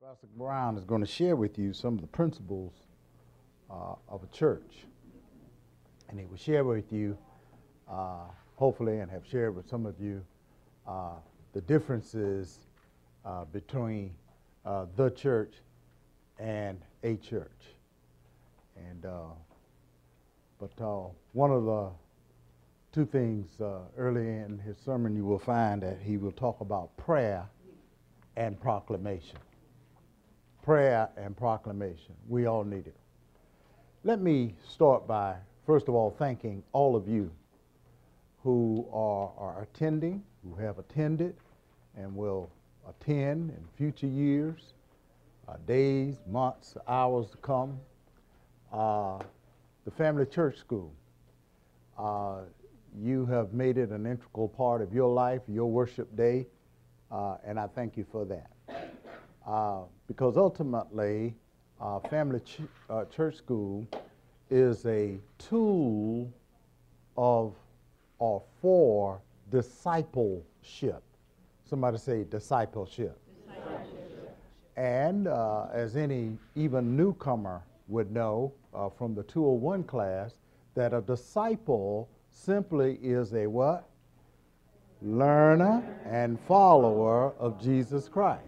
Pastor Brown is going to share with you some of the principles of a church. And he will share with you, hopefully, and have shared with some of you, the differences between the church and a church. And one of the two things early in his sermon you will find that he will talk about prayer and proclamation. Prayer and proclamation. We all need it. Let me start by, first of all, thanking all of you who are attending, who have attended, and will attend in future years, days, months, hours to come. The Family Church School. You have made it an integral part of your life, your worship day, and I thank you for that. Because ultimately, Family Church School is a tool of or for discipleship. Somebody say discipleship. And as any even newcomer would know from the 201 class, that a disciple simply is a what? Learner and follower of Jesus Christ.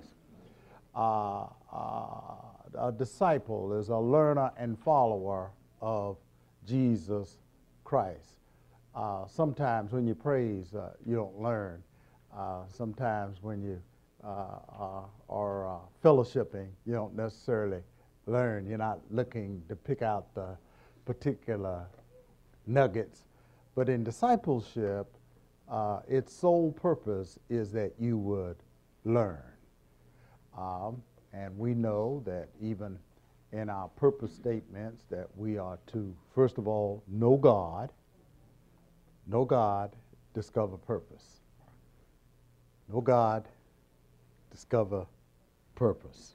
A disciple is a learner and follower of Jesus Christ. Sometimes when you praise, you don't learn. Sometimes when you are fellowshipping, you don't necessarily learn. You're not looking to pick out the particular nuggets. But in discipleship, its sole purpose is that you would learn. And we know that even in our purpose statements that we are to, first of all, know God, discover purpose. Know God, discover purpose.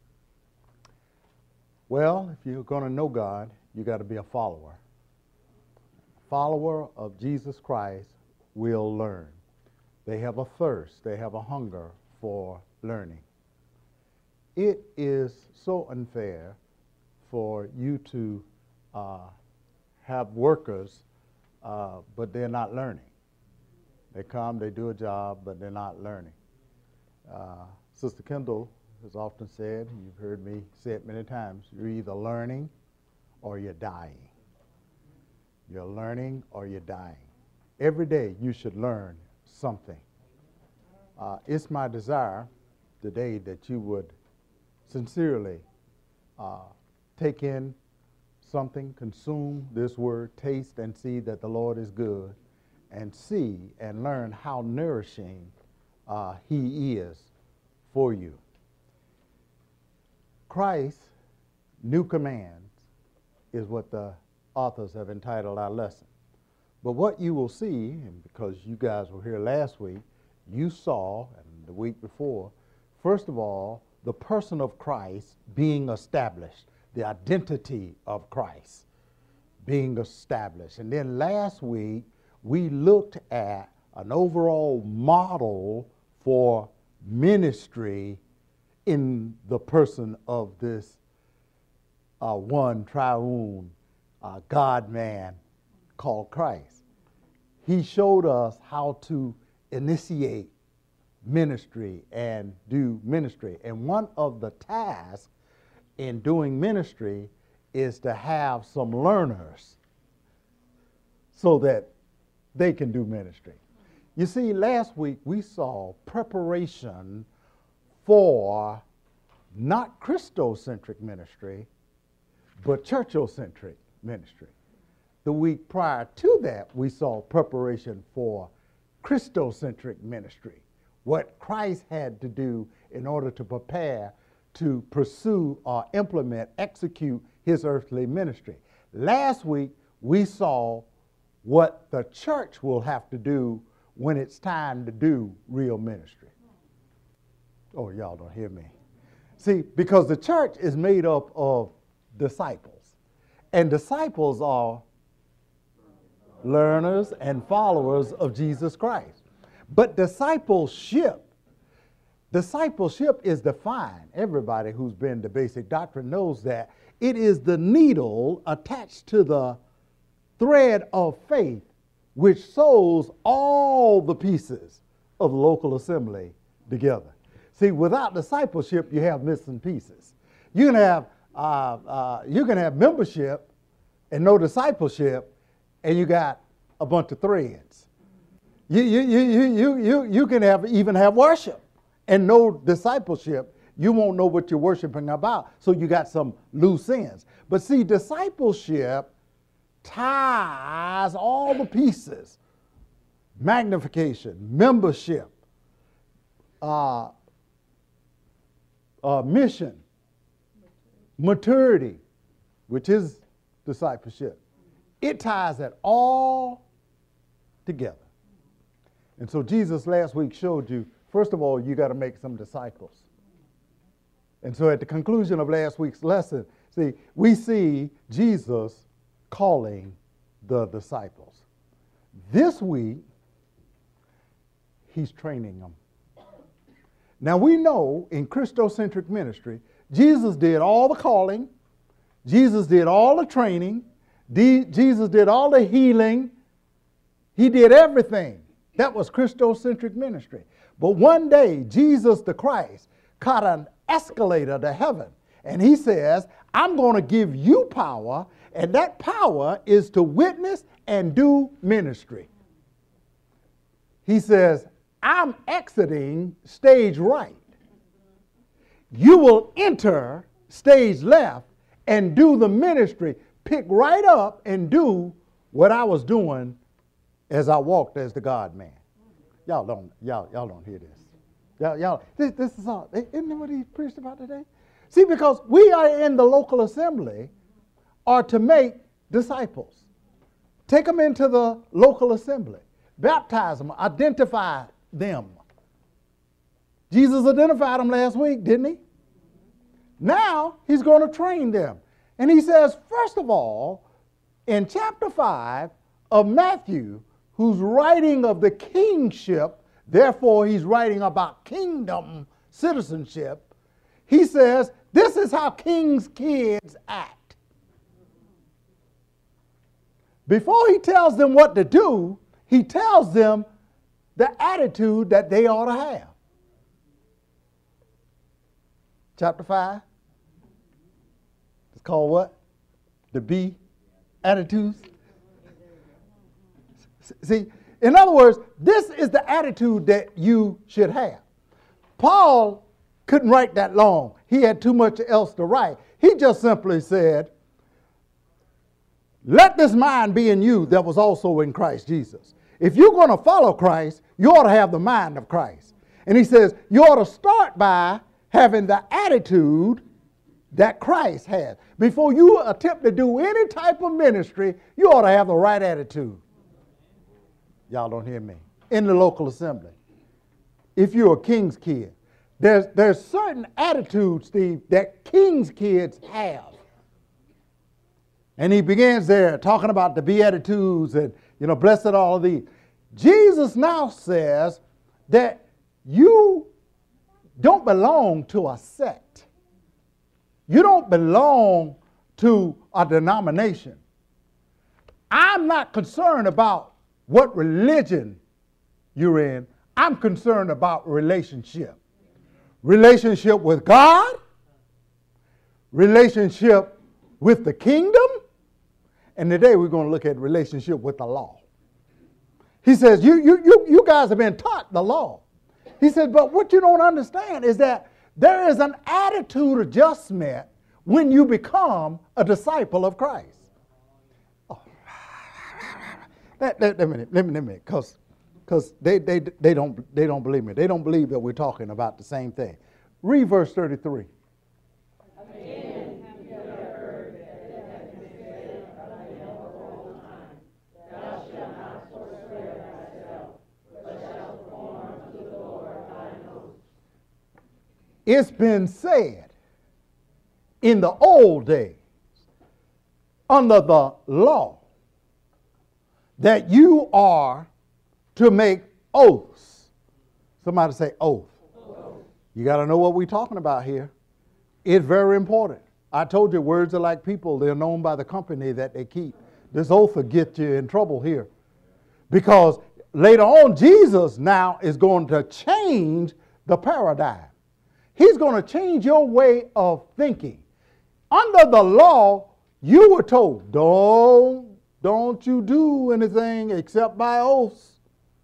Well, if you're going to know God, you got to be a follower. Follower of Jesus Christ will learn. They have a thirst, they have a hunger for learning. It is so unfair for you to have workers, but they're not learning. They come, they do a job, but they're not learning. Sister Kendall has often said, you've heard me say it many times, you're either learning or you're dying. You're learning or you're dying. Every day you should learn something. It's my desire today that you would sincerely take in something, consume this word, taste and see that the Lord is good, and see and learn how nourishing He is for you. Christ's new commands is what the authors have entitled our lesson. But what you will see, and because you guys were here last week, you saw, and the week before, first of all, the person of Christ being established, the identity of Christ being established. And then last week, we looked at an overall model for ministry in the person of this one triune God-man called Christ. He showed us how to initiate ministry and do ministry. And one of the tasks in doing ministry is to have some learners so that they can do ministry. You see, last week we saw preparation for not Christocentric ministry, but churchocentric ministry. The week prior to that, we saw preparation for Christocentric ministry, what Christ had to do in order to prepare to pursue or implement, execute his earthly ministry. Last week, we saw what the church will have to do when it's time to do real ministry. Oh, y'all don't hear me. See, because the church is made up of disciples, and disciples are learners and followers of Jesus Christ. But discipleship Discipleship is defined. Everybody who's been to basic doctrine knows that it is the needle attached to the thread of faith which sews all the pieces of the local assembly together. See, without discipleship, you have missing pieces. You can have membership and no discipleship, and you got a bunch of threads. You can even have worship and no discipleship. You won't know what you're worshiping about, so you got some loose ends. But see, discipleship ties all the pieces: magnification, membership, mission, maturity, which is discipleship. It ties it all together. And so Jesus last week showed you, first of all, you got to make some disciples. And so at the conclusion of last week's lesson, see, we see Jesus calling the disciples. This week, he's training them. Now we know in Christocentric ministry, Jesus did all the calling, Jesus did all the training, Jesus did all the healing, he did everything. That was Christocentric ministry. But one day, Jesus the Christ caught an escalator to heaven, and he says, I'm going to give you power, and that power is to witness and do ministry. He says, I'm exiting stage right. You will enter stage left and do the ministry. Pick right up and do what I was doing as I walked as the God-man. Y'all don't hear this. This is all. Isn't that what he preached about today? See, because we are in the local assembly are to make disciples. Take them into the local assembly. Baptize them. Identify them. Jesus identified them last week, didn't he? Now he's going to train them. And he says, first of all, in chapter 5 of Matthew, who's writing of the kingship, therefore he's writing about kingdom citizenship, he says, this is how king's kids act. Before he tells them what to do, he tells them the attitude that they ought to have. Chapter 5. It's called what? The Beatitudes. See, in other words, this is the attitude that you should have. Paul couldn't write that long. He had too much else to write. He just simply said, let this mind be in you that was also in Christ Jesus. If you're going to follow Christ, you ought to have the mind of Christ. And he says, you ought to start by having the attitude that Christ has. Before you attempt to do any type of ministry, you ought to have the right attitude. Y'all don't hear me. In the local assembly. If you're a king's kid, there's certain attitudes, Steve, that king's kids have. And he begins there talking about the Beatitudes and, blessed are all of these. Jesus now says that you don't belong to a sect. You don't belong to a denomination. I'm not concerned about what religion you're in. I'm concerned about relationship. Relationship with God, relationship with the kingdom, and today we're going to look at relationship with the law. He says, you guys have been taught the law. He said, but what you don't understand is that there is an attitude adjustment when you become a disciple of Christ. Oh. Let me, because they don't believe me. They don't believe that we're talking about the same thing. Read verse 33. Again, you have heard that it has been said of the old time, thou shalt not forswear thyself, but shalt perform unto the Lord thine oath. It's been said in the old days, under the law, that you are to make oaths. Somebody say oath. You got to know what we're talking about here. It's very important. I told you words are like people. They're known by the company that they keep. This oath will get you in trouble here. Because later on, Jesus now is going to change the paradigm. He's going to change your way of thinking. Under the law, you were told, don't you do anything except by oaths.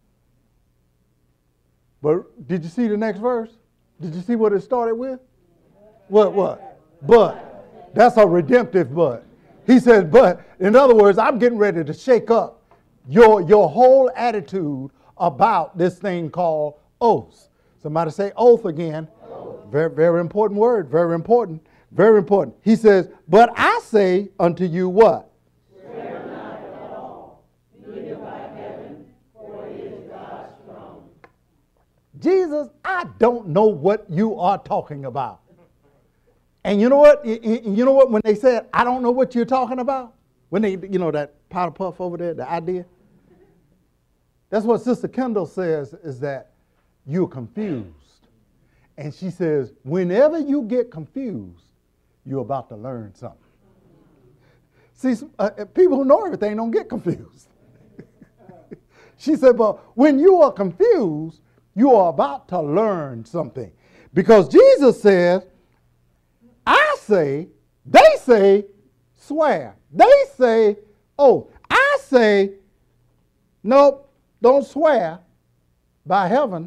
But did you see the next verse? Did you see what it started with? What? But. That's a redemptive but. He says, but, in other words, I'm getting ready to shake up your whole attitude about this thing called oaths. Somebody say oath again. Oath. Very, very important word. Very important. Very important. He says, but I say unto you what? Swear not at all, neither by heaven, for it is God's throne. Jesus, I don't know what you are talking about. And you know what? You know what? When they said, I don't know what you're talking about, when they, that powder puff over there, the idea, that's what Sister Kendall says, is that you're confused. And she says, whenever you get confused, you're about to learn something. See, people who know everything don't get confused. She said, but when you are confused, you are about to learn something. Because Jesus says, I say, they say, swear. They say, oh, I say, nope, don't swear by heaven,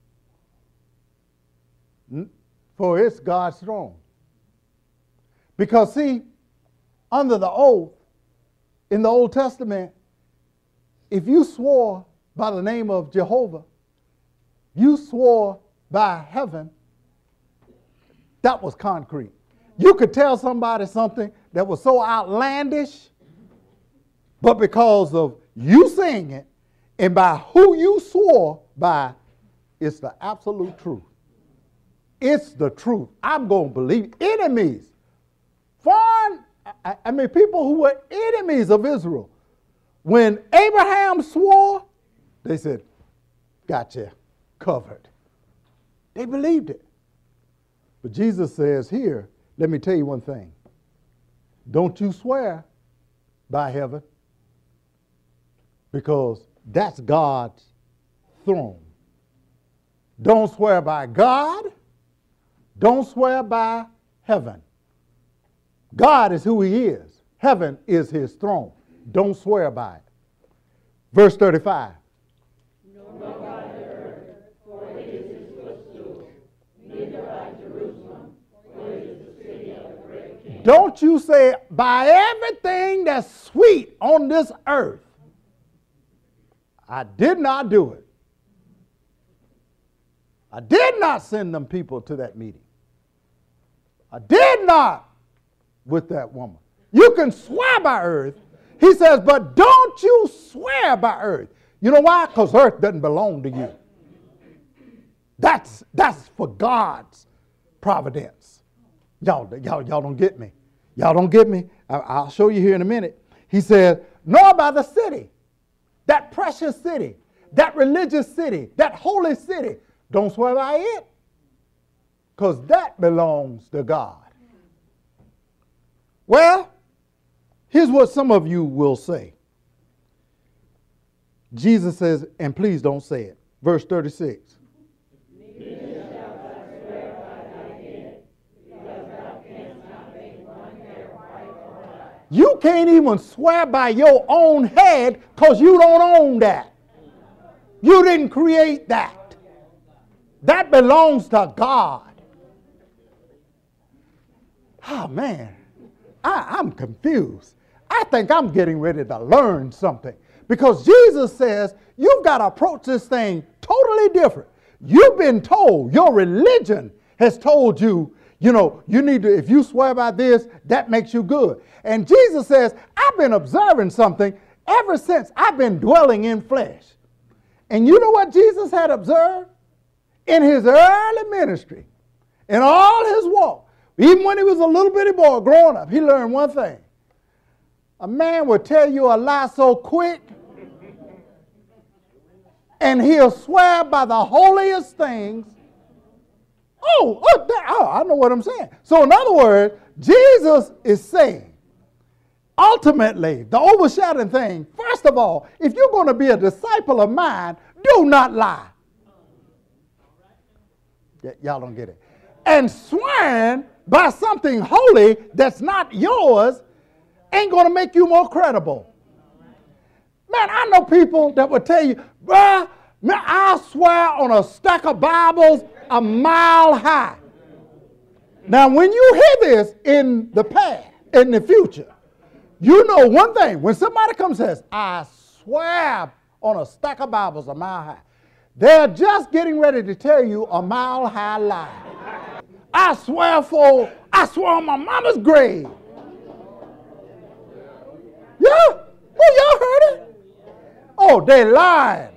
for it's God's throne. Because, see, under the oath, in the Old Testament, if you swore by the name of Jehovah, you swore by heaven, that was concrete. You could tell somebody something that was so outlandish, but because of you saying it and by who you swore by, it's the absolute truth. It's the truth. I'm going to believe enemies. Foreign, people who were enemies of Israel. When Abraham swore, they said, gotcha, covered. They believed it. But Jesus says here, let me tell you one thing. Don't you swear by heaven, because that's God's throne. Don't swear by God. Don't swear by heaven. God is who he is. Heaven is his throne. Don't swear by it. Verse 35. Don't you say, by everything that's sweet on this earth, I did not do it. I did not send them people to that meeting. I did not with that woman. You can swear by earth. He says, but don't you swear by earth. You know why? Because earth doesn't belong to you. That's for God's providence. Y'all don't get me. Y'all don't get me. I'll show you here in a minute. He says, nor by the city, that precious city, that religious city, that holy city. Don't swear by it, because that belongs to God. Well, here's what some of you will say. Jesus says, and please don't say it. Verse 36. You can't even swear by your own head because you don't own that. You didn't create that. That belongs to God. Oh, man, I'm confused. I think I'm getting ready to learn something. Because Jesus says you've got to approach this thing totally different. You've been told, your religion has told you, you need to, if you swear by this, that makes you good. And Jesus says, I've been observing something ever since I've been dwelling in flesh. And you know what Jesus had observed? In his early ministry, in all his walk, even when he was a little bitty boy growing up, he learned one thing. A man will tell you a lie so quick, and he'll swear by the holiest things, I know what I'm saying. So in other words, Jesus is saying, ultimately, the overshadowing thing, first of all, if you're going to be a disciple of mine, do not lie. Y'all don't get it. And swearing by something holy that's not yours ain't going to make you more credible. Man, I know people that will tell you, bruh, man, I swear on a stack of Bibles a mile high. Now, when you hear this in the past, in the future, you know one thing. When somebody comes and says, I swear on a stack of Bibles a mile high, they're just getting ready to tell you a mile high lie. I swear on my mama's grave. Yeah? Oh, y'all heard it? Oh, they lying.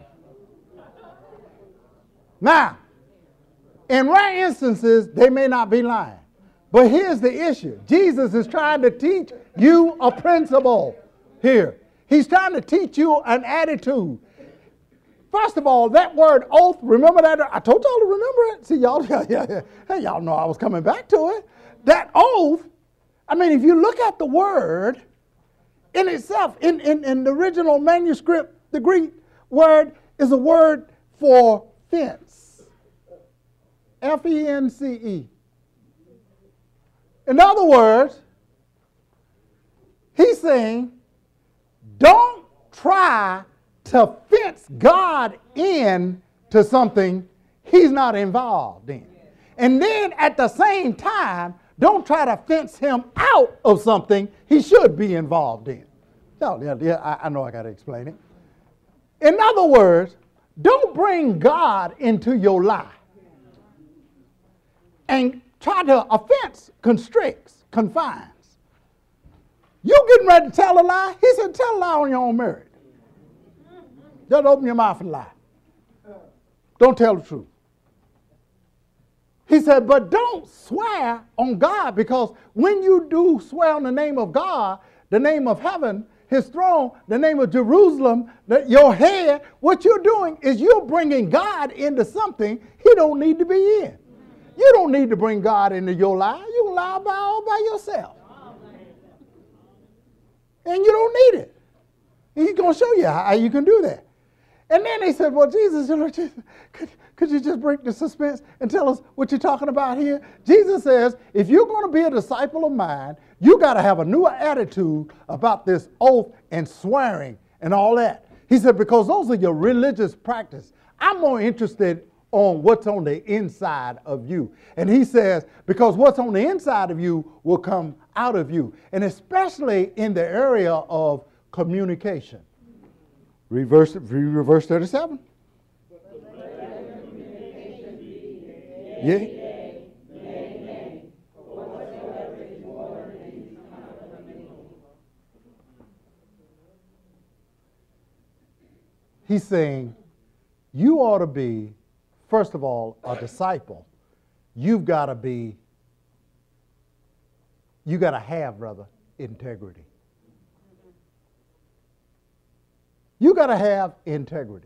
Now, in rare instances, they may not be lying. But here's the issue. Jesus is trying to teach you a principle here. He's trying to teach you an attitude. First of all, that word oath, remember that? I told y'all to remember it. See, y'all, hey, y'all know I was coming back to it. That oath, I mean, if you look at the word in itself, in the original manuscript, the Greek word is a word for fence. F-E-N-C-E. In other words, he's saying, don't try to fence God in to something he's not involved in. And then at the same time, don't try to fence him out of something he should be involved in. I know I got to explain it. In other words, don't bring God into your lie. And try to offense constricts, confines. You getting ready to tell a lie? He said, tell a lie on your own merit. Just open your mouth and lie. Don't tell the truth. He said, but don't swear on God, because when you do swear on the name of God, the name of heaven, his throne, the name of Jerusalem, your head, what you're doing is you're bringing God into something he don't need to be in. You don't need to bring God into your lie. You can lie all by yourself. And you don't need it. And he's going to show you how you can do that. And then they said, well, Jesus, could you just break the suspense and tell us what you're talking about here? Jesus says, if you're going to be a disciple of mine, you got to have a new attitude about this oath and swearing and all that. He said, because those are your religious practice. I'm more interested on what's on the inside of you. And he says, because what's on the inside of you will come out of you. And especially in the area of communication. Read verse 37. Yeah. He's saying, you ought to be, first of all, a disciple. You've got to have, brother, integrity. You got to have integrity.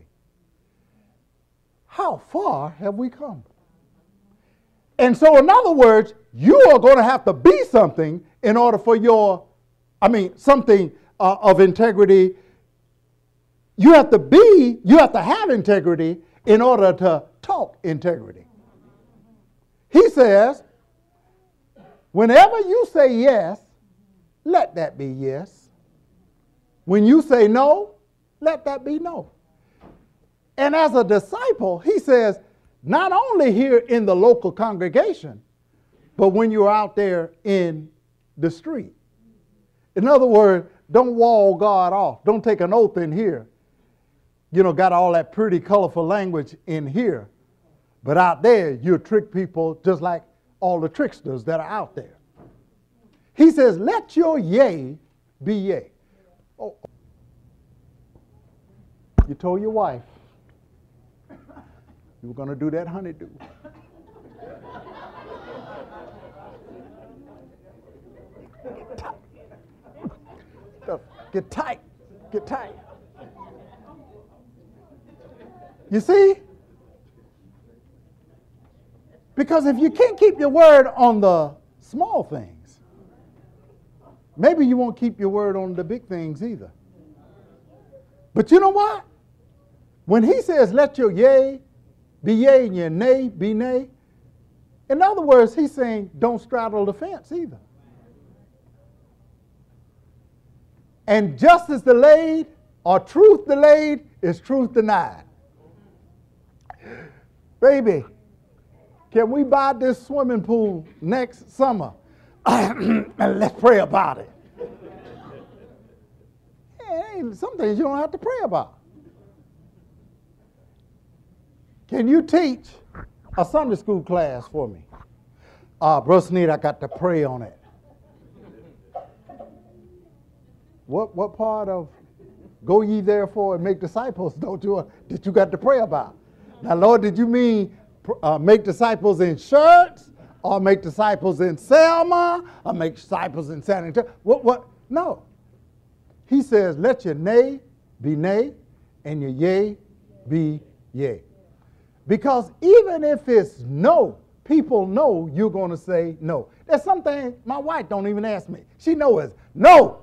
How far have we come? And so, in other words, you are going to have to be something in order for something of integrity. You have to have integrity in order to talk integrity. He says, whenever you say yes, let that be yes. When you say no, let that be no. And as a disciple, he says, not only here in the local congregation, but when you're out there in the street. In other words, don't wall God off. Don't take an oath in here. Got all that pretty, colorful language in here. But out there, you'll trick people just like all the tricksters that are out there. He says, let your yea be yea. Oh. You told your wife you were going to do that honeydew. Get tight. Get tight. You see? Because if you can't keep your word on the small things, maybe you won't keep your word on the big things either. But you know what? When he says, let your yea be yea and your nay be nay, in other words, he's saying, don't straddle the fence either. And justice delayed or truth delayed is truth denied. Baby, can we buy this swimming pool next summer? And let's pray about it. Yeah, some things you don't have to pray about. Can you teach a Sunday school class for me? Brother Sneed, I got to pray on it. What part of go ye therefore and make disciples did you got to pray about? Now, Lord, did you mean make disciples in shirts, or make disciples in Selma, or make disciples in San Antonio? What? No. He says, let your nay be nay, and your yea be yea. Because even if it's no, people know you're going to say no. There's something my wife don't even ask me. She knows no.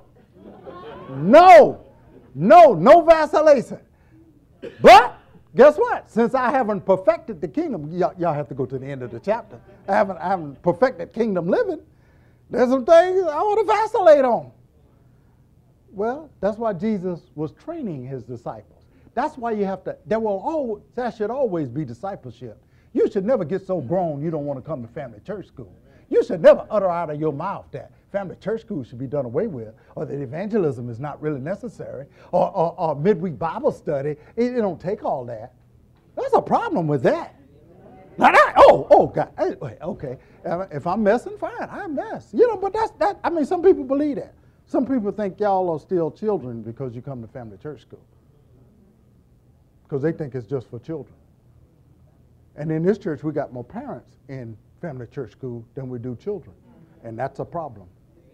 No vacillation. But guess what? Since I haven't perfected the kingdom, y'all have to go to the end of the chapter. I haven't perfected kingdom living. There's some things I want to vacillate on. Well, that's why Jesus was training his disciples. That's why you have to, that should always be discipleship. You should never get so grown you don't want to come to family church school. You should never utter out of your mouth that family church school should be done away with, or that evangelism is not really necessary, or midweek Bible study. It don't take all that. There's a problem with that. Now God, okay. If I'm messing, fine, I mess. But some people believe that. Some people think y'all are still children because you come to family church school. Because they think it's just for children. And in this church, we got more parents in family church school than we do children. And that's a problem.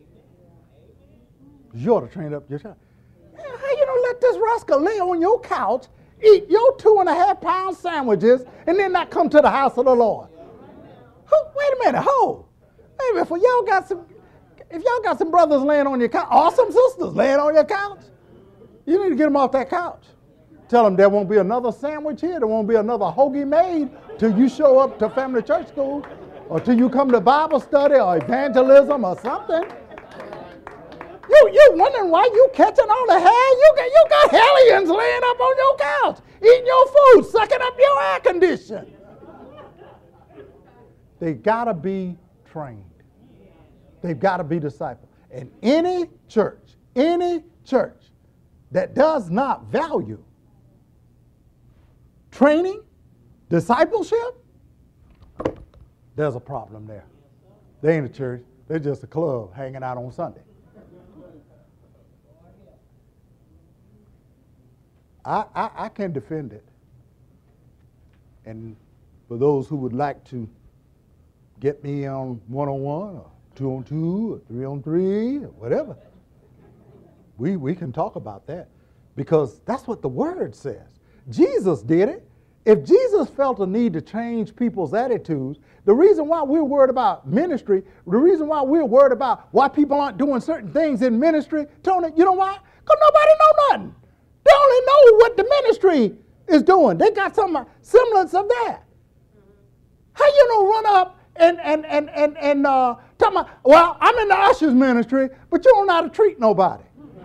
You ought to train up your child. How you don't let this rascal lay on your couch, eat your 2.5-pound sandwiches, and then not come to the house of the Lord? Wait a minute, Wait a minute, if y'all got some brothers laying on your couch, or some sisters laying on your couch, you need to get them off that couch. Tell them there won't be another sandwich here, there won't be another hoagie made till you show up to family church school, or till you come to Bible study or evangelism or something. You wondering why you catching all the hair? You got hellions laying up on your couch, eating your food, sucking up your air condition. They gotta be trained. They've got to be discipled. And any church that does not value training, discipleship, there's a problem there. They ain't a church. They're just a club hanging out on Sunday. I can defend it. And for those who would like to get me on 1-on-1 or 2-on-2 or 3-on-3 or whatever, we can talk about that, because that's what the word says. Jesus did it. If Jesus felt a need to change people's attitudes, the reason why we're worried about ministry, the reason why we're worried about why people aren't doing certain things in ministry, Tony, you know why? Because nobody know nothing. They only know what the ministry is doing. They got some semblance of that. How you don't run up and tell me, well, I'm in the ushers ministry, but you don't know how to treat nobody.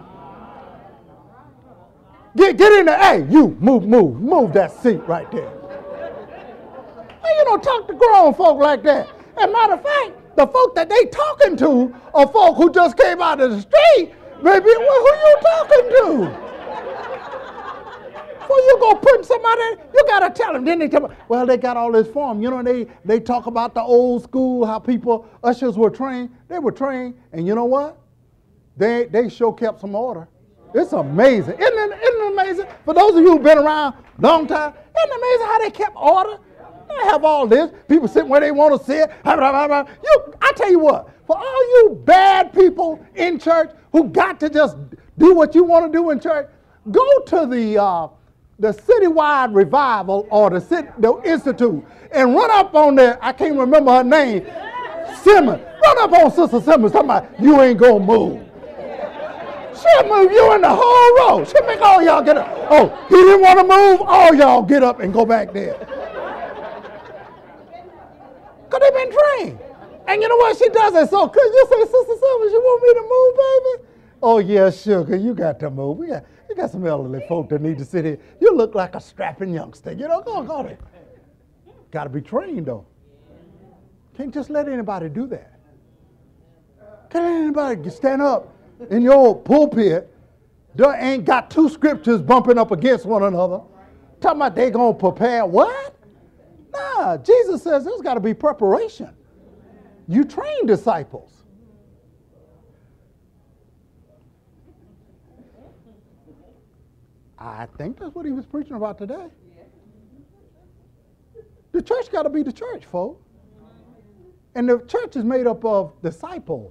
Get in there. Hey, you, move that seat right there. Well, you don't talk to grown folk like that. As a matter of fact, the folk that they talking to are folk who just came out of the street. Baby, well, who you talking to? Before you go putting somebody, you got to tell them. Then they tell me, well, they got all this form. You know, they talk about the old school, how ushers were trained. They were trained, and you know what? They sure kept some order. It's amazing. Isn't it amazing? For those of you who've been around a long time, isn't it amazing how they kept order? They have all this. People sitting where they want to sit. I tell you what, for all you bad people in church who got to just do what you want to do in church, go to the the citywide revival or the institute and run up on there. I can't remember her name. Simmons. Run up on Sister Simmons talking about you ain't gonna move. She'll move you in the whole row. She'll make all y'all get up. Oh, he didn't want to move? All y'all get up and go back there. Because they've been trained. And you know what? She does it so good. You say, Sister Simmons, you want me to move, baby? Oh, yeah, sugar, you got to move. We got some elderly folk that need to sit here. You look like a strapping youngster. You know, go there. Got to be trained, though. Can't just let anybody do that. Can't let anybody stand up in your pulpit. They ain't got two scriptures bumping up against one another. Talking about they going to prepare what? Nah, Jesus says there's got to be preparation. You train disciples. I think that's what he was preaching about today. The church got to be the church, folks. And the church is made up of disciples.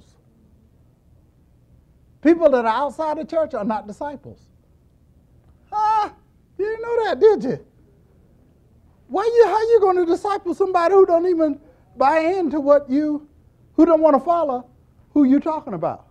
People that are outside the church are not disciples. You didn't know that, did you? How you going to disciple somebody who don't even buy into who don't want to follow who you talking about?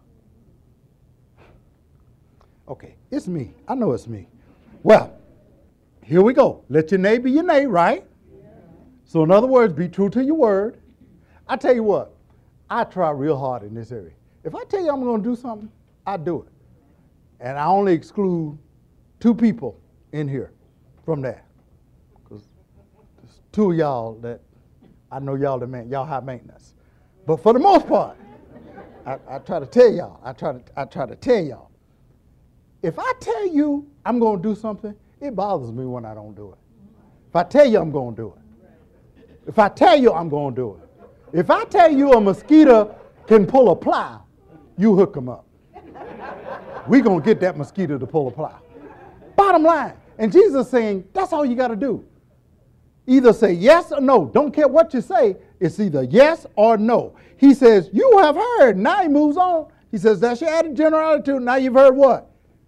Okay, it's me. I know it's me. Well, here we go. Let your neighbor your neighbor, right? Yeah. So in other words, be true to your word. I tell you what, I try real hard in this area. If I tell you I'm going to do something, I do it. And I only exclude 2 people in here from that. Because there's 2 of y'all that I know y'all high maintenance. But for the most part, I try to tell y'all. I try to tell y'all. If I tell you I'm going to do something, it bothers me when I don't do it. If I tell you I'm going to do it. If I tell you I'm going to do it. If I tell you a mosquito can pull a plow, you hook them up. We're going to get that mosquito to pull a plow. Bottom line. And Jesus is saying, that's all you got to do. Either say yes or no. Don't care what you say. It's either yes or no. He says, you have heard. Now he moves on. He says, that's your general attitude. Now you've heard what?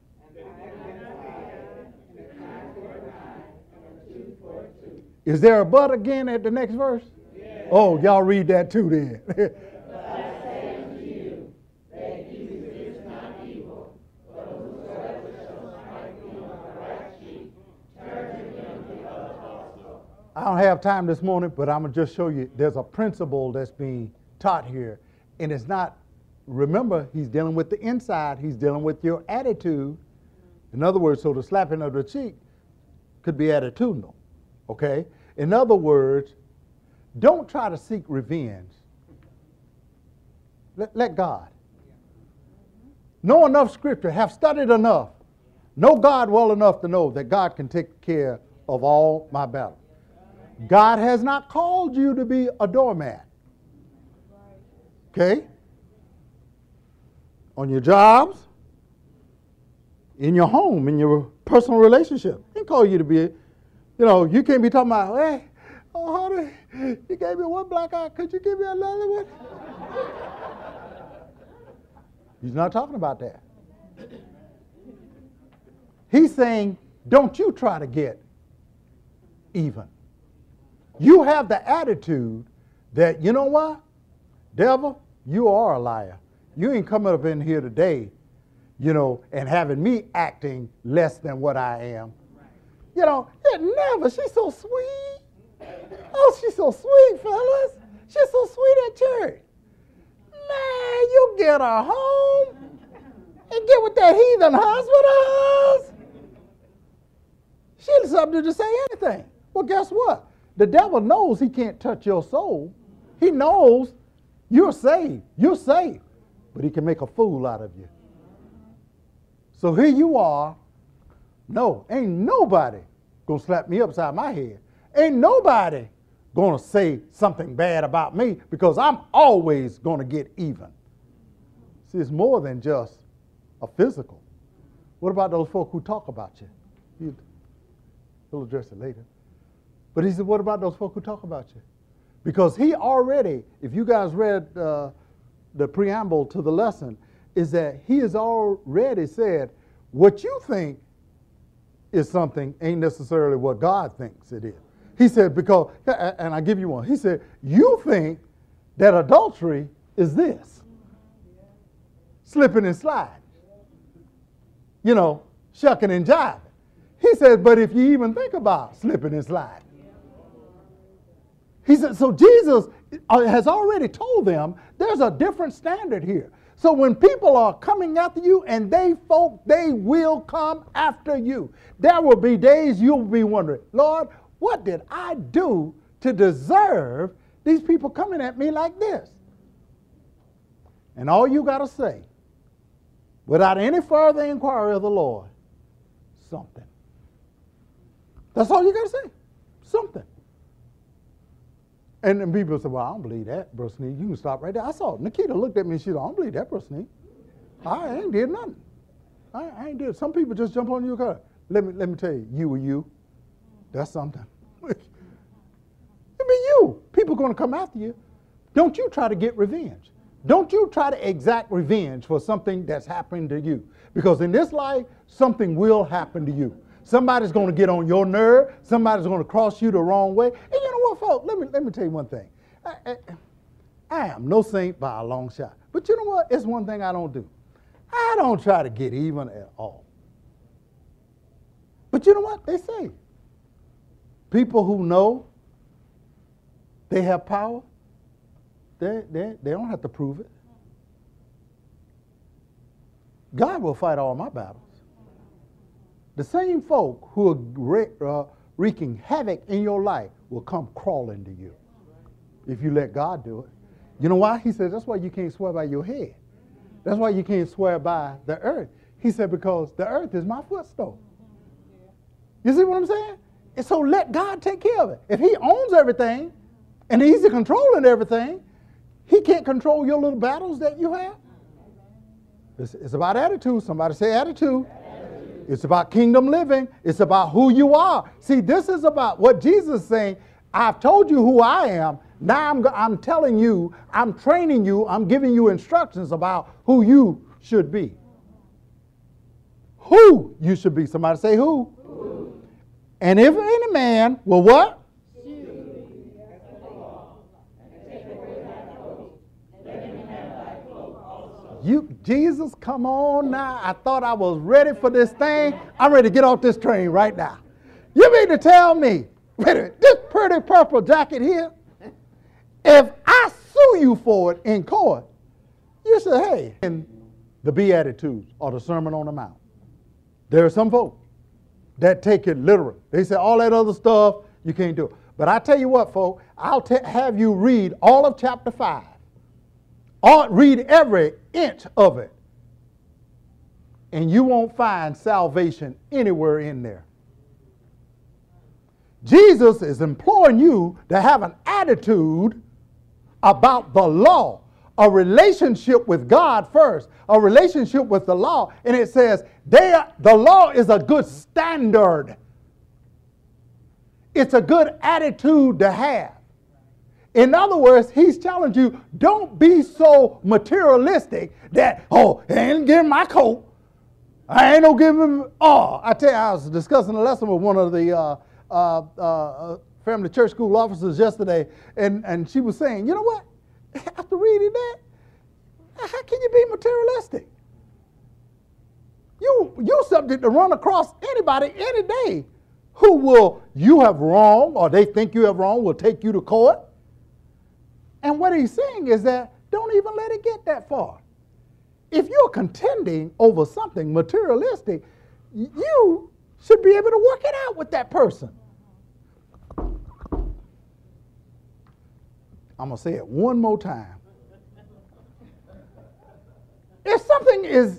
Is there a but again at the next verse? Yes. Oh, y'all read that too then. But I say unto you, that he resist not evil, but whosoever shall smite thee on the right cheek, turn to him the other also. I don't have time this morning, but I'm going to just show you there's a principle that's being taught here. And it's not, remember, he's dealing with the inside. He's dealing with your attitude. In other words, so the slapping of the cheek could be attitudinal. Okay? In other words, don't try to seek revenge. Let God. Know enough scripture, have studied enough, know God well enough to know that God can take care of all my battles. God has not called you to be a doormat. Okay? On your jobs, in your home, in your personal relationship. He didn't call you to be you can't be talking about, hey, oh, honey, you gave me one black eye. Could you give me another one? He's not talking about that. He's saying, don't you try to get even. You have the attitude that, you know what, devil, you are a liar. You ain't coming up in here today, and having me acting less than what I am. She's so sweet. Oh, she's so sweet, fellas. She's so sweet at church. Man, you get her home and get with that heathen husband of hers. She's something to say anything. Well, guess what? The devil knows he can't touch your soul. He knows you're saved. You're safe. But he can make a fool out of you. So here you are. No, ain't nobody going to slap me upside my head. Ain't nobody going to say something bad about me because I'm always going to get even. See, it's more than just a physical. What about those folk who talk about you? He'll address it later. But he said, what about those folk who talk about you? Because he already, if you guys read the preamble to the lesson, is that he has already said, what you think is something ain't necessarily what God thinks it is. He said, because, and I give you one. He said, you think that adultery is this. Slipping and sliding. You know, shucking and jiving. He said, but if you even think about slipping and sliding. He said, so Jesus has already told them there's a different standard here. So when people are coming after you, and they will come after you. There will be days you'll be wondering, Lord, what did I do to deserve these people coming at me like this? And all you got to say, without any further inquiry of the Lord, something. That's all you got to say. Something. And then people say, well, I don't believe that, Brother Sneed. You can stop right there. I saw Nikita looked at me and she said, I don't believe that, Brother Sneed. I ain't did nothing. I ain't did. Some people just jump on your car. Let me tell you, you or you, that's something. It be you. People going to come after you. Don't you try to get revenge. Don't you try to exact revenge for something that's happened to you. Because in this life, something will happen to you. Somebody's going to get on your nerve. Somebody's going to cross you the wrong way. And you know what, folks? Let me tell you one thing. I am no saint by a long shot. But you know what? It's one thing I don't do. I don't try to get even at all. But you know what? They say people who know they have power, they don't have to prove it. God will fight all my battles. The same folk who are wreaking havoc in your life will come crawling to you if you let God do it. You know why? He said, that's why you can't swear by your head. That's why you can't swear by the earth. He said, because the earth is my footstool. You see what I'm saying? And so let God take care of it. If he owns everything and he's controlling everything, he can't control your little battles that you have. It's about attitude. Somebody say attitude. It's about kingdom living. It's about who you are. See, this is about what Jesus is saying. I've told you who I am. Now I'm telling you, I'm training you, I'm giving you instructions about who you should be. Who you should be. Somebody say who. Who. And if any man will what? Jesus, come on now. I thought I was ready for this thing. I'm ready to get off this train right now. You mean to tell me, this pretty purple jacket here, if I sue you for it in court, you say, hey, in the Beatitudes or the Sermon on the Mount, there are some folks that take it literal. They say all that other stuff, you can't do it. But I tell you what, folks, I'll have you read all of chapter 5. Read every inch of it. And you won't find salvation anywhere in there. Jesus is imploring you to have an attitude about the law, a relationship with God first, a relationship with the law. And it says the law is a good standard. It's a good attitude to have. In other words, he's challenging you, don't be so materialistic that, I ain't giving my coat. I ain't no giving, I tell you, I was discussing a lesson with one of the family church school officers yesterday, and she was saying, you know what? After reading that, how can you be materialistic? You're subject to run across anybody any day who you have wrong, or they think you have wrong, will take you to court. And what he's saying is that don't even let it get that far. If you're contending over something materialistic, you should be able to work it out with that person. I'm going to say it one more time. If something is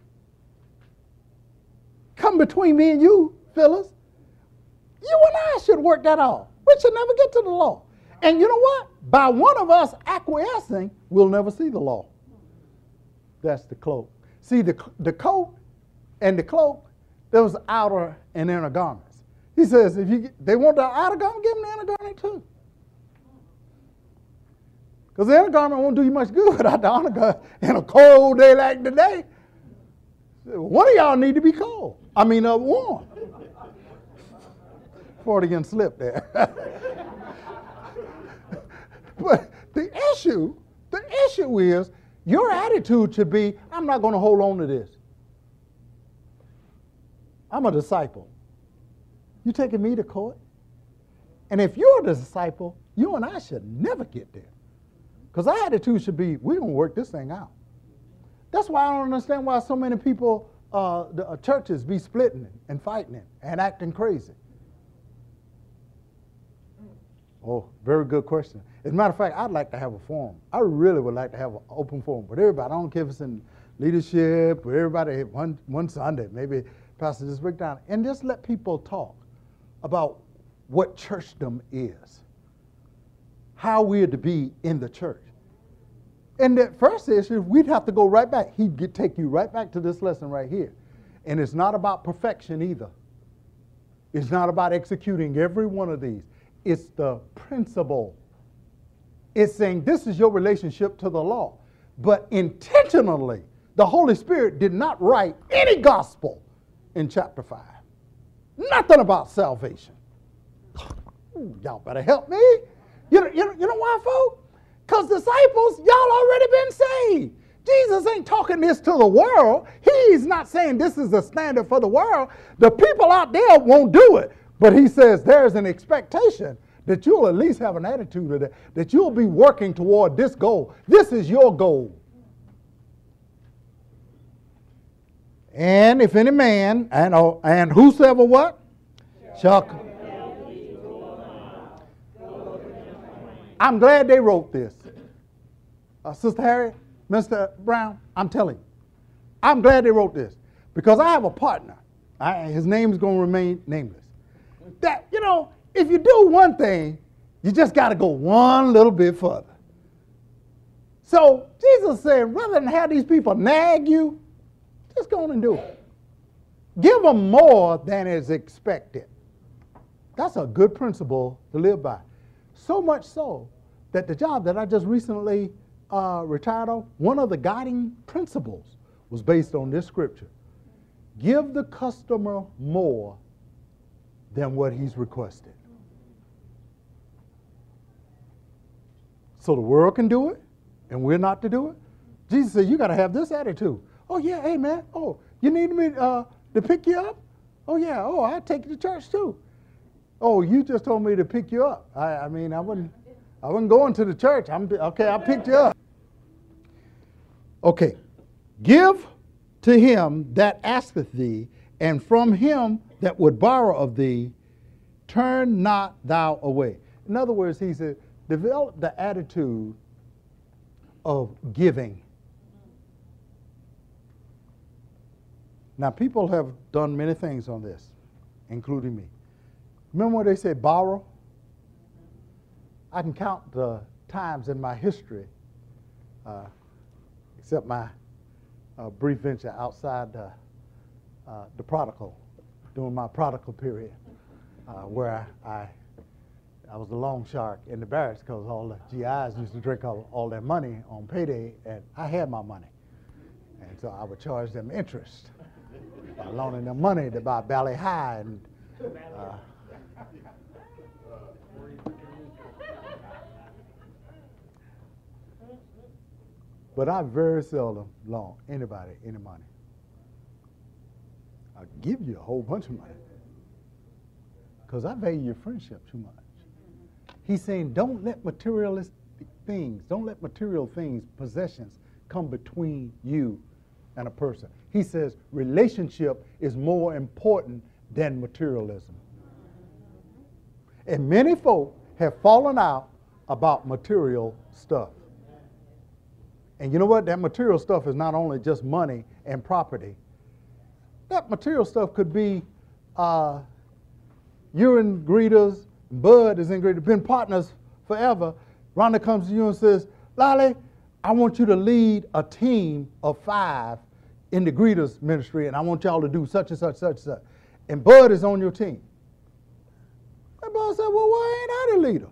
come between me and you, Phyllis, you and I should work that out. We should never get to the law. And you know what? By one of us acquiescing, we'll never see the law. That's the cloak. See, the coat and the cloak, those outer and inner garments. He says, if they want the outer garment, give them the inner garment too. Because the inner garment won't do you much good without the outer garment. In a cold day like today, one of y'all need to be cold. Warm. Freudian slip there. But the issue is your attitude should be, I'm not going to hold on to this. I'm a disciple. You taking me to court? And if you're a disciple, you and I should never get there. Because our attitude should be, we're going to work this thing out. That's why I don't understand why so many people, churches be splitting and fighting and acting crazy. Oh, very good question. As a matter of fact, I'd like to have a forum. I really would like to have an open forum with everybody. I don't care if it's in leadership, with everybody one Sunday, maybe Pastor just break down, and just let people talk about what churchdom is, how we're to be in the church. And that first issue, we'd have to go right back. He'd take you right back to this lesson right here. And it's not about perfection either. It's not about executing every one of these. It's the principle. It's saying this is your relationship to the law. But intentionally, the Holy Spirit did not write any gospel in chapter 5. Nothing about salvation. Ooh, y'all better help me. You know why, folks? Because disciples, y'all already been saved. Jesus ain't talking this to the world. He's not saying this is the standard for the world. The people out there won't do it. But he says there's an expectation that you'll at least have an attitude of that you'll be working toward this goal. This is your goal. And if any man, and whosoever what? Shall. I'm glad they wrote this. Sister Harriet, Mr. Brown, I'm telling you. I'm glad they wrote this. Because I have a partner. His name is going to remain nameless. That, if you do one thing, you just got to go one little bit further. So Jesus said, rather than have these people nag you, just go on and do it. Give them more than is expected. That's a good principle to live by. So much so that the job that I just recently retired on, one of the guiding principles was based on this scripture. Give the customer more than what he's requested. So the world can do it, and we're not to do it. Jesus said, you got to have this attitude. Oh, yeah, hey, man. Oh, you need me to pick you up? Oh, yeah. Oh, I'll take you to church, too. Oh, you just told me to pick you up. I wasn't going to the church. Okay, I picked you up. Okay. Give to him that asketh thee, and from him that would borrow of thee, turn not thou away. In other words, he said, develop the attitude of giving. Now, people have done many things on this, including me. Remember when they say borrow? I can count the times in my history, except my brief venture outside the prodigal, during my prodigal period, where I was a loan shark in the barracks because all the GIs used to drink all their money on payday, and I had my money. And so I would charge them interest by loaning them money to buy Valley High. And but I very seldom loan anybody any money. I'll give you a whole bunch of money because I value your friendship too much. He's saying don't let materialistic things, don't let material things, possessions, come between you and a person. He says relationship is more important than materialism. And many folk have fallen out about material stuff. And you know what? That material stuff is not only just money and property. That material stuff could be you're in greeters, Bud is in greeters, been partners forever. Rhonda comes to you and says, Lolly, I want you to lead a team of 5 in the greeters ministry, and I want y'all to do such and such, such and such. And Bud is on your team. And Bud said, well, why ain't I the leader?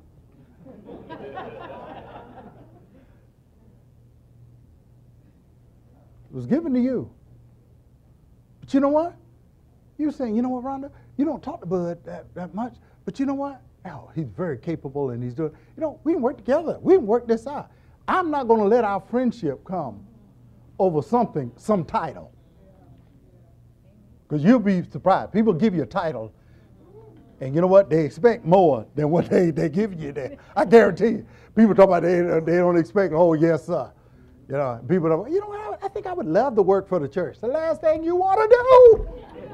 It was given to you. But you know what? You're saying, you know what, Rhonda? You don't talk to Bud that much, But you know what? Oh, he's very capable and he's doing, we can work together. We can work this out. I'm not going to let our friendship come over some title. Because you'll be surprised. People give you a title, and you know what? They expect more than what they give you there. I guarantee you. People talk about they don't expect, oh, yes, sir. People don't, what? I think I would love to work for the church. The last thing you want to do.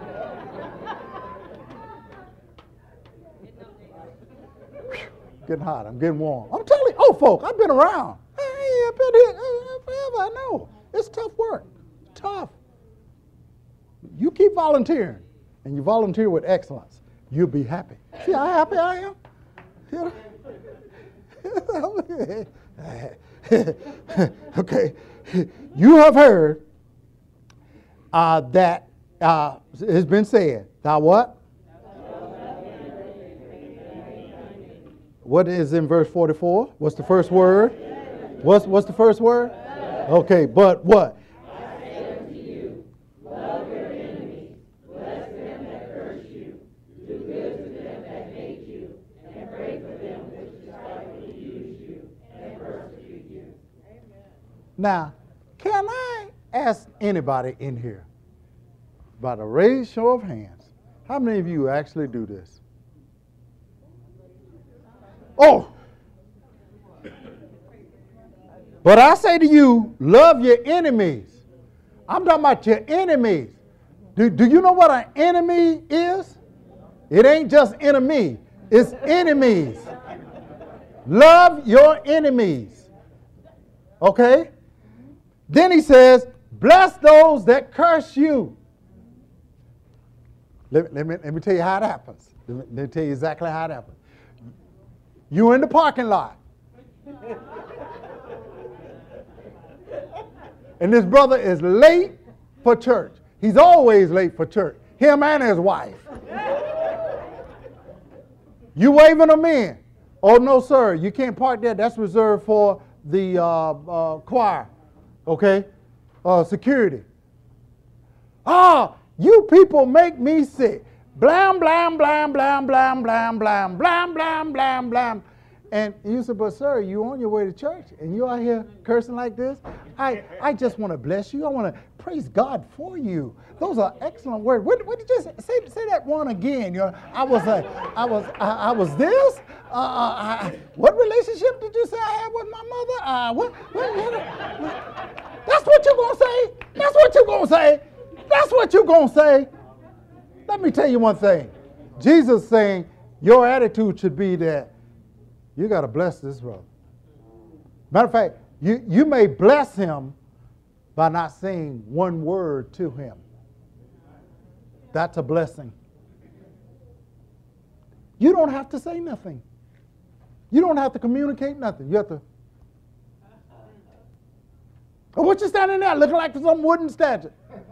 Getting hot. I'm getting warm. I'm telling you, folk, I've been around. Hey, I've been here forever. I know. It's tough work. It's tough. You keep volunteering, and you volunteer with excellence. You'll be happy. See how happy I am? Okay. You have heard that has been said. Thou what? What is in verse 44? What's the first word? What's the first word? Okay, but what? I say unto you, love your enemies, bless them that curse you, do good to them that hate you, and pray for them which despitefully use you and persecute you. Amen. Now, can I ask anybody in here, by the raised show of hands, how many of you actually do this? Oh! But I say to you, love your enemies. I'm talking about your enemies. Do you know what an enemy is? It ain't just enemy. It's enemies. Love your enemies. Okay? Then he says, bless those that curse you. Let me tell you how it happens. Let me tell you exactly how it happens. You in the parking lot. And this brother is late for church. He's always late for church. Him and his wife. You waving them in. Oh, no, sir. You can't park there. That's reserved for the choir. Okay? Security. You people make me sick. Blam, blam, blam, blam, blam, blam, blam, blam, blam, blam, blam. And you said, but sir, you on your way to church and you out here cursing like this? I just want to bless you. I want to praise God for you. Those are excellent words. What did you say? Say that one again. I was this? What relationship did you say I had with my mother? That's what you're going to say? That's what you're going to say? That's what you're going to say? Let me tell you one thing. Jesus is saying your attitude should be that you got to bless this brother. Matter of fact, you may bless him by not saying one word to him. That's a blessing. You don't have to say nothing. You don't have to communicate nothing. You have to. Oh, what you standing there looking like some wooden statue?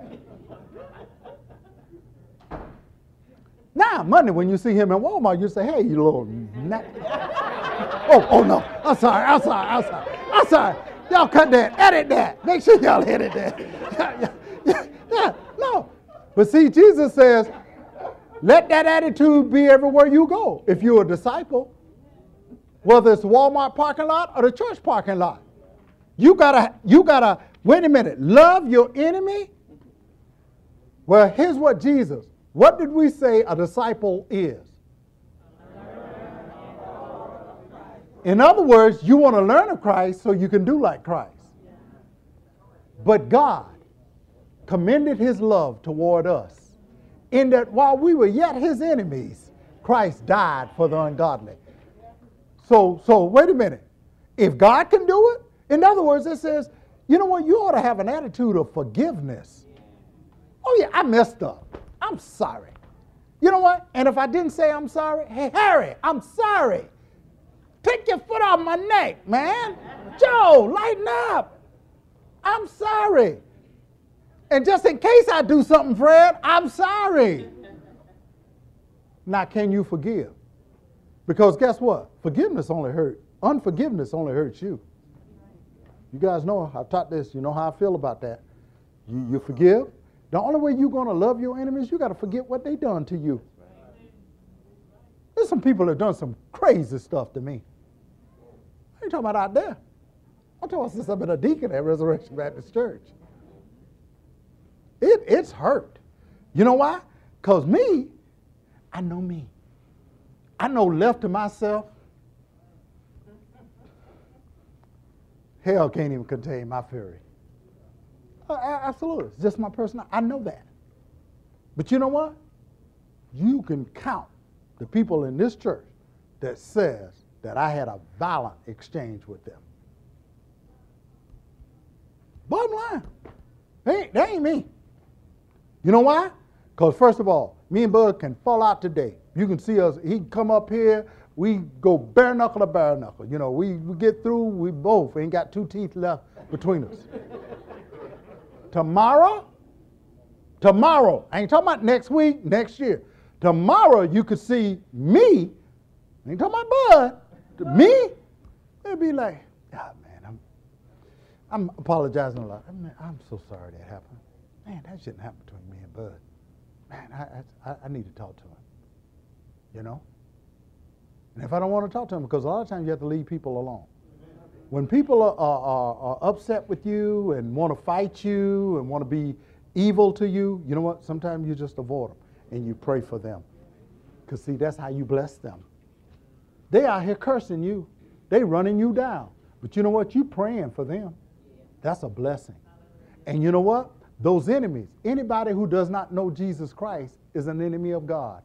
Now, Monday, when you see him in Walmart, you say, hey, you little nut. Oh, no. I'm sorry. Y'all cut that. Edit that. Make sure y'all edit that. Yeah, no. But see, Jesus says, let that attitude be everywhere you go. If you're a disciple, whether it's the Walmart parking lot or the church parking lot, you gotta, wait a minute, love your enemy? Well, here's what did we say a disciple is? In other words, you want to learn of Christ so you can do like Christ. But God commended his love toward us in that while we were yet his enemies, Christ died for the ungodly. So wait a minute. If God can do it, in other words, it says, you know what, you ought to have an attitude of forgiveness. Oh yeah, I messed up. I'm sorry. You know what? And if I didn't say I'm sorry, hey, Harry, I'm sorry. Take your foot off my neck, man. Joe, lighten up. I'm sorry. And just in case I do something, Fred, I'm sorry. Now, can you forgive? Because guess what? Unforgiveness only hurts you. You guys know, I've taught this. You know how I feel about that. You forgive. The only way you're going to love your enemies, you got to forget what they done to you. There's some people that have done some crazy stuff to me. I ain't talking about out there. I'm talking about since I've been a deacon at Resurrection Baptist Church. It's hurt. You know why? Because me, I know me. I know left to myself, hell can't even contain my fury. Absolutely. It's just my personality. I know that. But you know what? You can count the people in this church that says that I had a violent exchange with them. Bottom line, they ain't me. You know why? Because first of all, me and Bud can fall out today. You can see us, he come up here, we go bare knuckle to bare knuckle. You know, we get through, we both ain't got 2 teeth left between us. Tomorrow, I ain't talking about next week, next year. Tomorrow you could see me, I ain't talking about Bud, me, it'd be like, ah, man, I'm apologizing a lot. I'm so sorry that happened. Man, that shouldn't happen between me and Bud. Man, I need to talk to him, you know? And if I don't want to talk to him, because a lot of times you have to leave people alone. When people are upset with you and want to fight you and want to be evil to you, you know what? Sometimes you just avoid them and you pray for them. Because, see, that's how you bless them. They out here cursing you. They running you down. But you know what? You praying for them. That's a blessing. And you know what? Those enemies, anybody who does not know Jesus Christ is an enemy of God.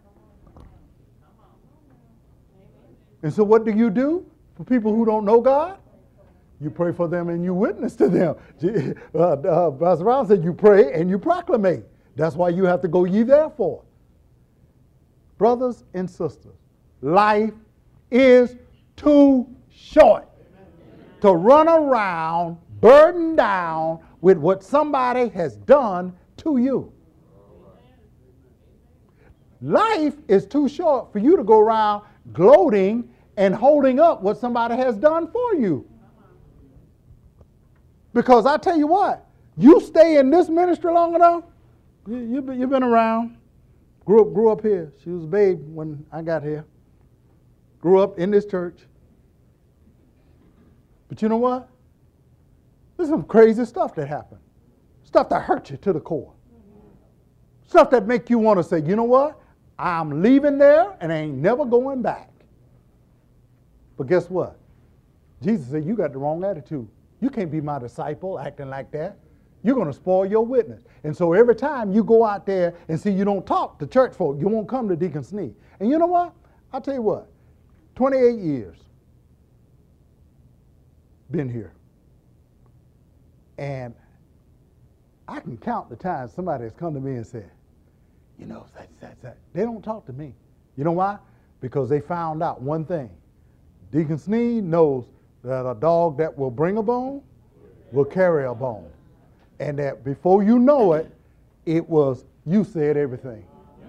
And so what do for people who don't know God? You pray for them and you witness to them. Pastor Brown said you pray and you proclamate. That's why you have to go ye therefore. Brothers and sisters, life is too short to run around burdened down with what somebody has done to you. Life is too short for you to go around gloating and holding up what somebody has done for you. Because I tell you what, you stay in this ministry long enough, you've been around, grew up here. She was a babe when I got here. Grew up in this church. But you know what? There's some crazy stuff that happened. Stuff that hurt you to the core. Stuff that make you want to say, you know what? I'm leaving there and I ain't never going back. But guess what? Jesus said, you got the wrong attitude. You can't be my disciple acting like that. You're going to spoil your witness. And so every time you go out there and see you don't talk to church folk, you won't come to Deacon Sneed. And you know what? I'll tell you what. 28 years been here. And I can count the times somebody has come to me and said, you know, they don't talk to me. You know why? Because they found out one thing. Deacon Sneed knows that a dog that will bring a bone will carry a bone. And that before you know it, it was, you said everything.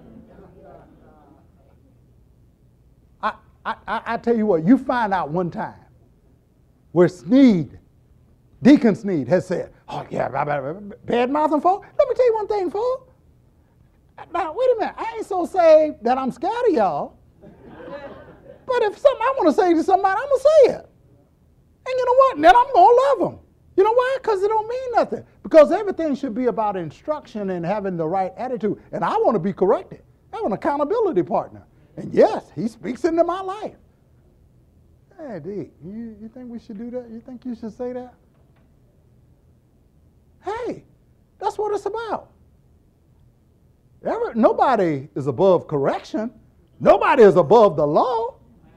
I tell you what, you find out one time where Sneed, Deacon Sneed has said, oh yeah, bad mouthing folk. Let me tell you one thing, folk. Now, wait a minute. I ain't so saved that I'm scared of y'all. But if something I want to say to somebody, I'm going to say it. And you know what? Then I'm going to love them. You know why? Because it don't mean nothing. Because everything should be about instruction and having the right attitude. And I want to be corrected. I have an accountability partner. And yes, he speaks into my life. Hey, D, you think we should do that? You think you should say that? Hey, that's what it's about. Nobody is above correction. Nobody is above the law.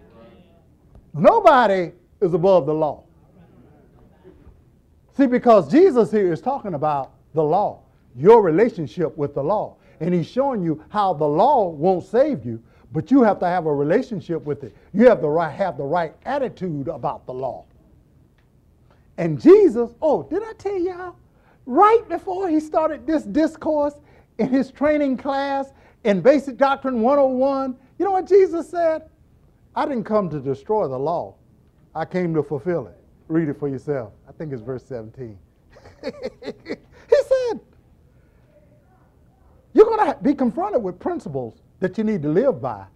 Nobody is above the law. See, because Jesus here is talking about the law, your relationship with the law. And he's showing you how the law won't save you, but you have to have a relationship with it. You have to have the right attitude about the law. And Jesus, oh, did I tell y'all? Right before he started this discourse in his training class in Basic Doctrine 101, you know what Jesus said? I didn't come to destroy the law. I came to fulfill it. Read it for yourself. I think it's verse 17. He said, you're going to be confronted with principles that you need to live by.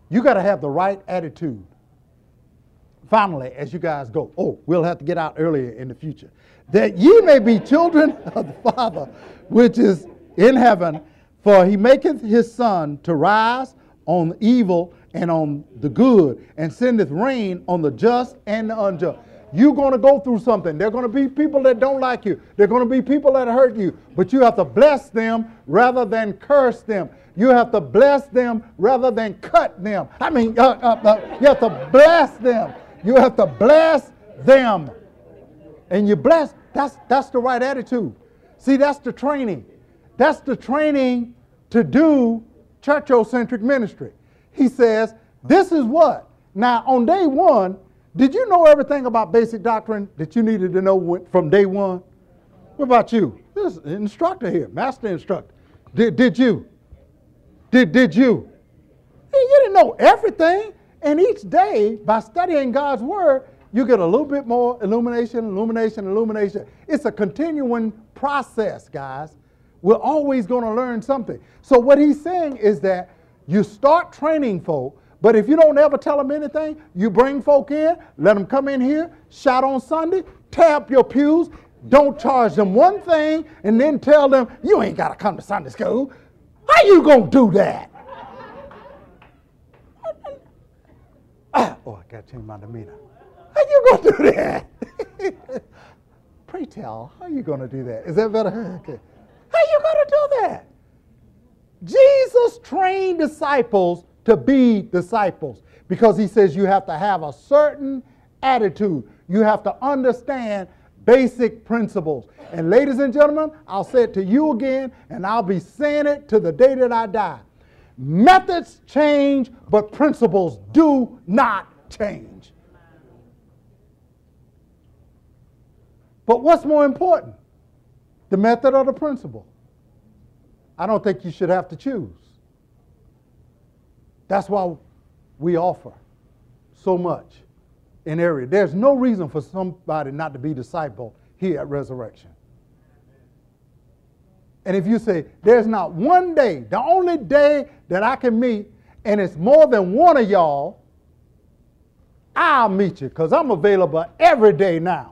You got to have the right attitude. Finally, as you guys go, we'll have to get out earlier in the future. That ye may be children of the Father which is in heaven, for he maketh his sun to rise on the evil and on the good, and sendeth rain on the just and the unjust. You're going to go through something. There are going to be people that don't like you. There are going to be people that hurt you. But you have to bless them rather than curse them. You have to bless them rather than cut them. I mean, you have to bless them. You have to bless them. And you bless, that's the right attitude. See, that's the training. That's the training to do church-centric ministry. He says, this is what? Now, on day one, did you know everything about basic doctrine that you needed to know from day one? What about you? This is an instructor here, master instructor. Did you? Did you? You didn't know everything. And each day, by studying God's word, you get a little bit more illumination. It's a continuing process, guys. We're always going to learn something. So what he's saying is that you start training folk, but if you don't ever tell them anything, you bring folk in, let them come in here, shout on Sunday, tear up your pews, don't charge them one thing, and then tell them, you ain't got to come to Sunday school. How you going to do that? I got to change my demeanor. How you going to do that? Pray tell, how you going to do that? Is that better? Okay. How you going to do that? Jesus trained disciples to be disciples because he says you have to have a certain attitude. You have to understand basic principles. And ladies and gentlemen, I'll say it to you again, and I'll be saying it to the day that I die. Methods change, but principles do not change. But what's more important? The method or the principle? I don't think you should have to choose. That's why we offer so much in area. There's no reason for somebody not to be discipled here at Resurrection. And if you say, there's not one day, the only day that I can meet, and it's more than one of y'all, I'll meet you because I'm available every day now.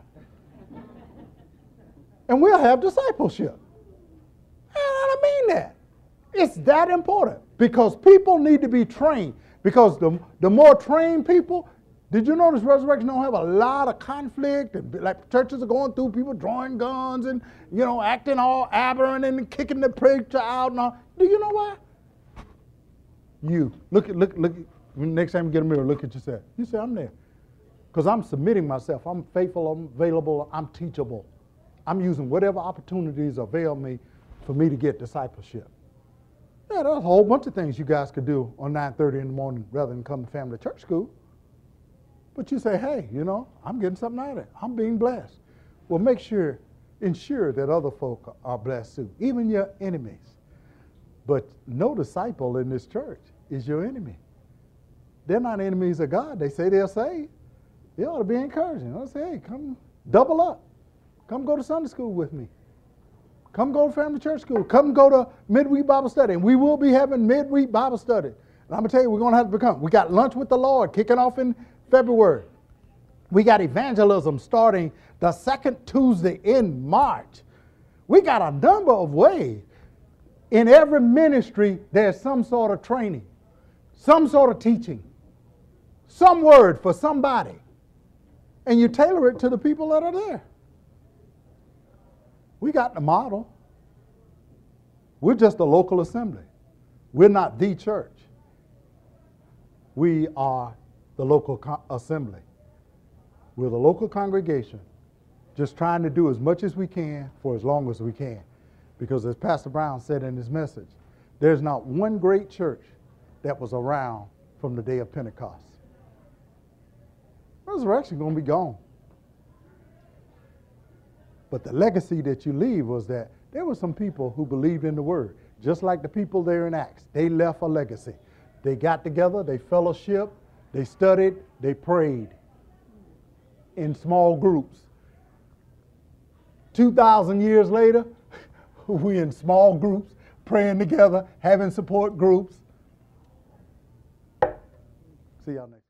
And we'll have discipleship. And I mean that. It's that important because people need to be trained. Because the more trained people, did you notice Resurrection don't have a lot of conflict? And like churches are going through, people drawing guns and, acting all aberrant and kicking the preacher out and all. Do you know why? You. Look, next time you get a mirror, look at yourself. You say, I'm there. Because I'm submitting myself. I'm faithful, I'm available, I'm teachable. I'm using whatever opportunities avail me for me to get discipleship. Yeah, there's a whole bunch of things you guys could do on 9:30 in the morning rather than come to family church school. But you say, hey, I'm getting something out of it. I'm being blessed. Well, ensure that other folk are blessed too, even your enemies. But no disciple in this church is your enemy. They're not enemies of God. They say they're saved. They ought to be encouraging. I'll say, hey, come double up. Come go to Sunday school with me. Come go to family church school. Come go to midweek Bible study. And we will be having midweek Bible study. And I'm going to tell you, we're going to have to become. We got Lunch with the Lord kicking off in February. We got evangelism starting the second Tuesday in March. We got a number of ways. In every ministry, there's some sort of training, some sort of teaching, some word for somebody. And you tailor it to the people that are there. We got the model. We're just a local assembly. We're not the church. We are the local assembly. We're the local congregation, just trying to do as much as we can for as long as we can. Because as Pastor Brown said in his message, there's not one great church that was around from the day of Pentecost. Resurrection is going to be gone. But the legacy that you leave was that there were some people who believed in the word, just like the people there in Acts. They left a legacy. They got together, they fellowshiped, they studied, they prayed in small groups. 2,000 years later, we in small groups, praying together, having support groups. See y'all next.